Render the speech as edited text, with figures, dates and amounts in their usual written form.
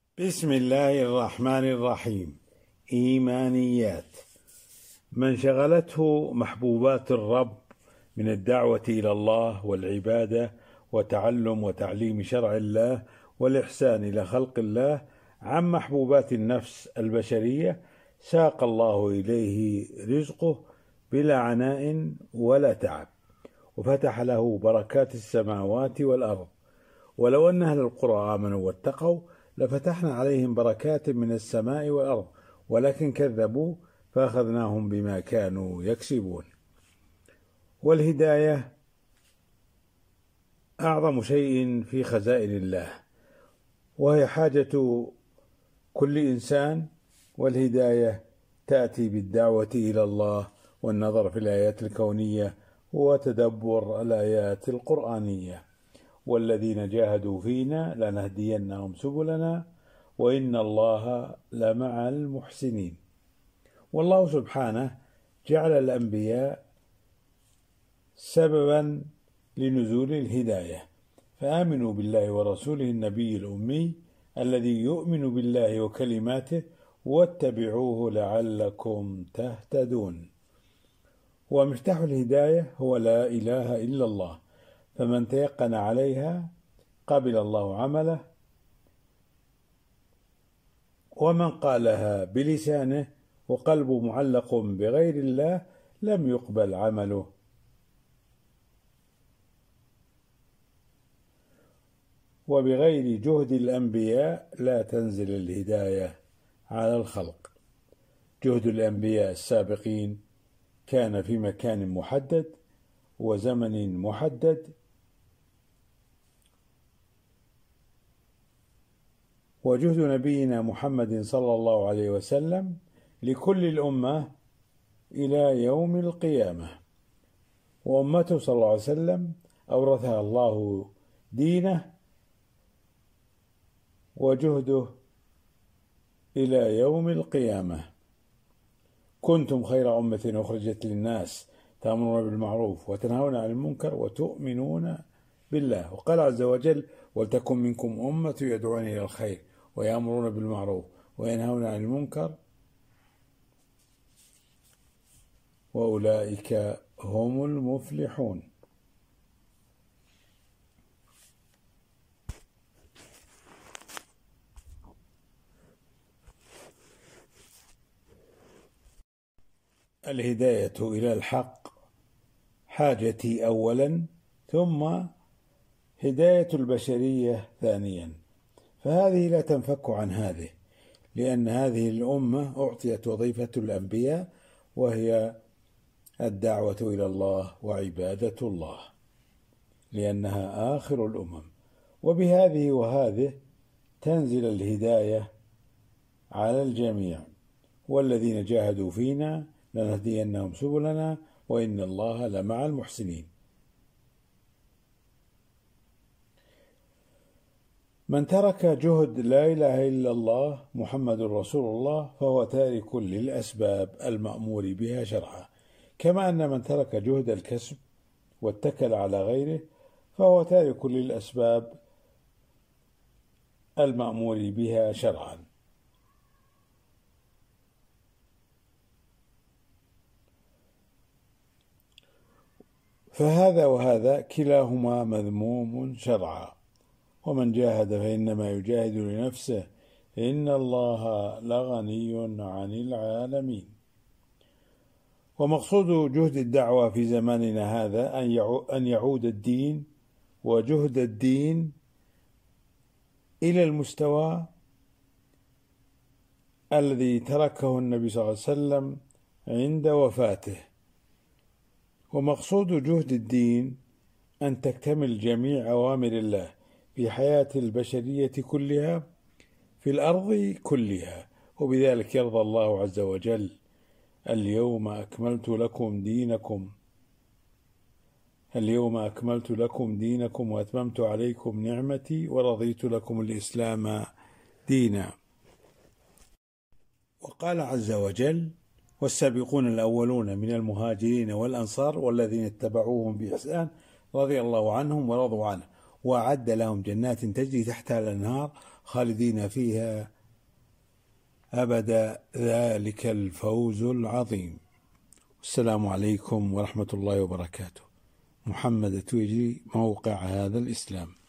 بسم الله الرحمن الرحيم. إيمانيات. من شغلته محبوبات الرب من الدعوة إلى الله والعبادة وتعلم وتعليم شرع الله والإحسان إلى خلق الله عن محبوبات النفس البشرية، ساق الله إليه رزقه بلا عناء ولا تعب، وفتح له بركات السماوات والأرض. ولو أن أهل القرى آمنوا واتقوا لفتحنا عليهم بركات من السماء والأرض، ولكن كذبوا فأخذناهم بما كانوا يكسبون. والهداية أعظم شيء في خزائن الله، وهي حاجة كل إنسان، والهداية تأتي بالدعوة إلى الله والنظر في الآيات الكونية وتدبر الآيات القرآنية. والذين جاهدوا فينا لنهدينهم سبلنا وإن الله لمع المحسنين. والله سبحانه جعل الأنبياء سببا لنزول الهداية، فآمنوا بالله ورسوله النبي الأمي الذي يؤمن بالله وكلماته واتبعوه لعلكم تهتدون. ومفتاح الهداية هو لا إله إلا الله، فمن تيقن عليها قبل الله عمله، ومن قالها بلسانه وقلبه معلق بغير الله لم يقبل عمله. وبغير جهد الأنبياء لا تنزل الهداية على الخلق. جهد الأنبياء السابقين كان في مكان محدد وزمن محدد، وجهد نبينا محمد صلى الله عليه وسلم لكل الأمة إلى يوم القيامة. وأمته صلى الله عليه وسلم أورثها الله دينه وجهده إلى يوم القيامة. كنتم خير أمة أخرجت للناس تأمرون بالمعروف وتنهون عن المنكر وتؤمنون بالله. وقال عز وجل: ولتكن منكم أمة يدعون إلى الخير ويأمرون بالمعروف وينهون عن المنكر وأولئك هم المفلحون. الهداية إلى الحق حاجتي أولا، ثم هداية البشرية ثانيا، فهذه لا تنفك عن هذه، لأن هذه الأمة أعطيت وظيفة الأنبياء وهي الدعوة إلى الله وعبادة الله، لأنها آخر الأمم. وبهذه وهذه تنزل الهداية على الجميع. والذين جاهدوا فينا لنهدينهم سبلنا وإن الله لمع المحسنين. من ترك جهد لا إله إلا الله محمد رسول الله فهو تارك للأسباب المأمور بها شرعا، كما أن من ترك جهد الكسب واتكل على غيره فهو تارك للأسباب المأمور بها شرعا. فهذا وهذا كلاهما مذموم شرعا. ومن جاهد فإنما يجاهد لنفسه إن الله لغني عن العالمين. ومقصود جهد الدعوة في زماننا هذا أن يعود الدين وجهد الدين إلى المستوى الذي تركه النبي صلى الله عليه وسلم عند وفاته. ومقصود جهد الدين أن تكتمل جميع أوامر الله في حياة البشرية كلها في الأرض كلها، وبذلك يرضى الله عز وجل: اليوم أكملت لكم دينكم وأتممت عليكم نعمتي ورضيت لكم الإسلام دينا. وقال عز وجل: والسابقون الأولون من المهاجرين والأنصار والذين اتبعوهم بإحسان رضي الله عنهم ورضوا عنه وأعد لهم جنات تجري تحتها الأنهار خالدين فيها أبدا، ذلك الفوز العظيم. السلام عليكم ورحمة الله وبركاته. محمد التويجري، موقع هذا الإسلام.